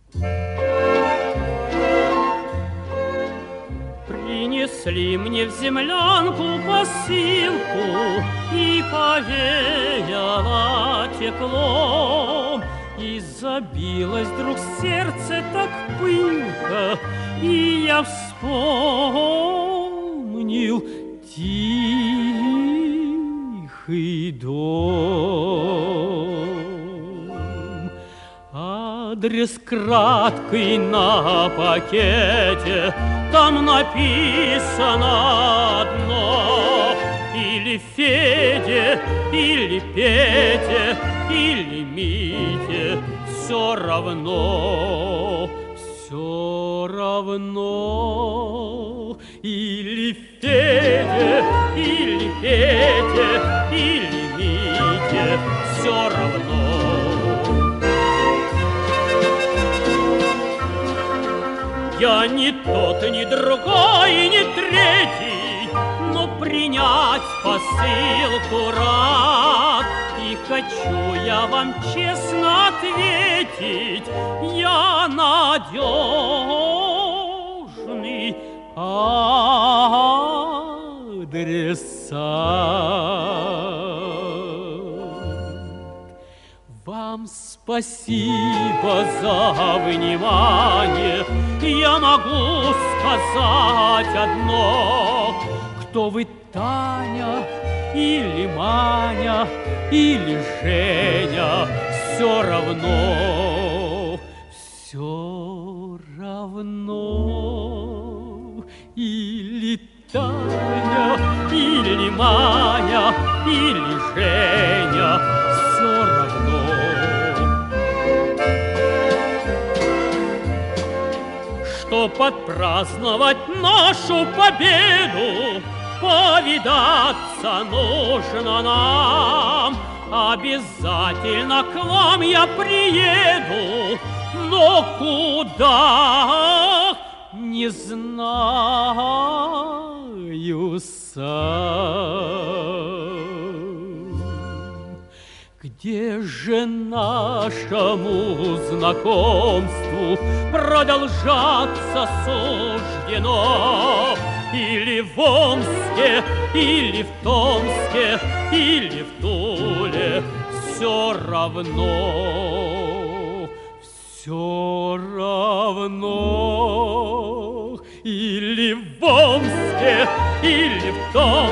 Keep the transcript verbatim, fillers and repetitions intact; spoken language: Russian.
Принесли мне в землянку посылку, и повеяло теплом, и забилось вдруг сердце так пылко, и я вспомнил тихий дом. Адрес краткий на пакете, там написано одно: или Феде, или Пете, или Мите, все равно, все равно. Или Феде, или Пете, или Мите, все равно. Я ни тот, ни другой, ни третий, но принять посылку рад. И хочу я вам честно ответить, я надежный адресат. Вам спасибо за внимание. Я могу сказать одно: кто вы, Таня или Маня или Женя, все равно, все равно. Или Таня или Маня или Женя, все равно. Чтоб отпраздновать нашу победу, повидаться нужно нам. Обязательно к вам я приеду, но куда, не знаю сам. Где же нашему знакомству продолжаться суждено? Или в Омске, или в Томске, или в Туле, все равно, все равно. Или в Омске, или в Томске,